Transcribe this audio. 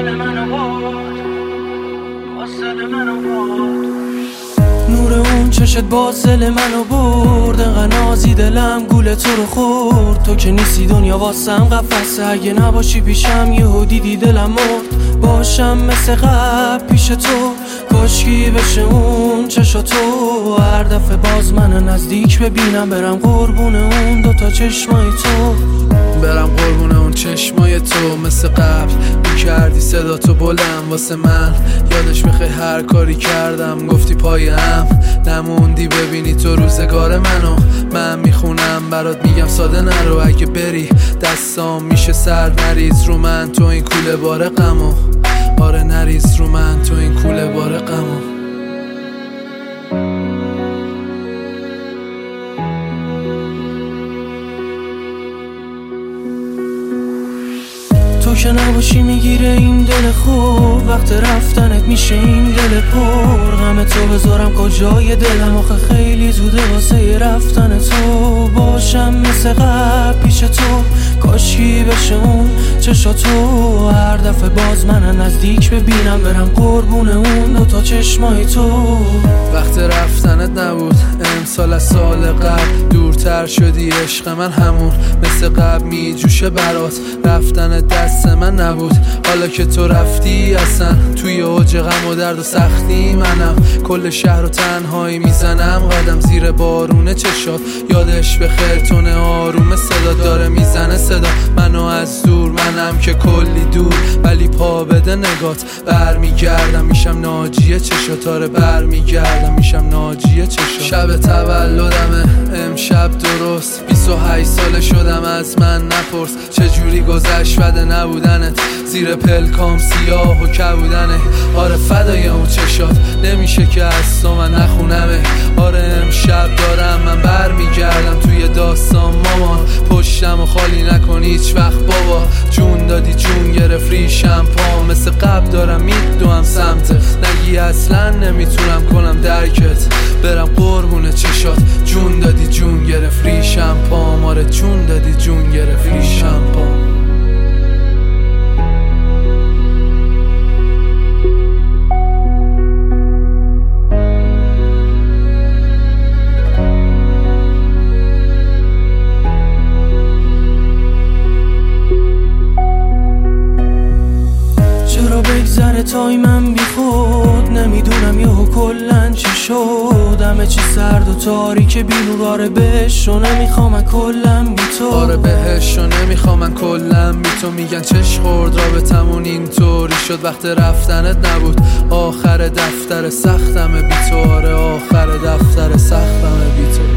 دل منو برد، باز دل منو برد. نور اون چشت باز دل منو برد، انقدر نازی دلم گول تو رو خورد. تو که نیستی دنیا واسم قفسه، اگه نباشی پیشم یهو دیدی دلم مرد. باشم مثل قبل پیش تو، کاشکی بشه اون چشا تو. هر دفعه باز من نزدیک ببینم، برم قربون اون دوتا چشمای تو. برم قربون اون چشمای تو. مثل قبل میکردی صدا تو بلند واسه من، یادش بخیر هر کاری کردم. گفتی پایم نموندی ببینی تو روزگار منو. من میخونم برات میگم ساده نرو، اگه بری دستام میشه سر. نریز رو من تو این کوله بار غمو، آره نریز رو من تو این کوله بار غمو. تو که نباشی میگیره این دل خوب، وقت رفتنت میشه این دل پر. غم تو بذارم کجای دلم، آخه خیلی زوده واسه رفتن تو. باشم مثل قبل پیش تو، کاشکی بشه اون چشا تو. هر دفعه باز من نزدیک ببینم، برم قربون اون دوتا چشمای تو. وقت رفتنت نبود امسال از سال قبل، دورتر شدی عشق من همون. مثل قبل میجوشه برات، رفتنت دست من نبود. حالا که تو رفتی اصلا توی اوج غم و درد و سختی منم. کل شهر و تنهایی میزنم قدم زیر بارون چشات. یادش به خیرتونه آروم صدا داره میزنه صدا منو از دور. منم که کلی دور ولی پا بده نگات. برمیگردم میشم ناجی چشات، آره برمیگردم میشم ناجی چشات. شب تولدمه امشب درست 28 ساله شدم، از من نپرس چجوری گذشت بده نبودنت. زیر پلکام سیاه و کبودنه، آره فدای اون چشات. نمیشه که از تو من نخونمه، آره امشب دارم من برمیگردم توی داستان مامان. پشتم و خالی نکن هیچ وقت بابا، جون دادی جون گرفت ریشم پا. مثل قبل دارم میدوام سمت، نگی اصلا نمیتونم کنم درکت. برم قربون چشات، جون دادی جون گرفت ریشم پا. آره جون دادی جون گرفت ریشم پا. بگذره تایمم بی خود، نمیدونم یهو کلن چی شد. همه چی سرد و تاریک بی نور، آره بهش رو نمیخوام من کلن بی تو. آره بهش رو نمیخوام من کلن بی تو. میگن چش خورد رابطمون اینطوری شد، وقت رفتنت نبود آخر دفتر سختمه بی تو. آره آخر دفتر سختمه بی تو.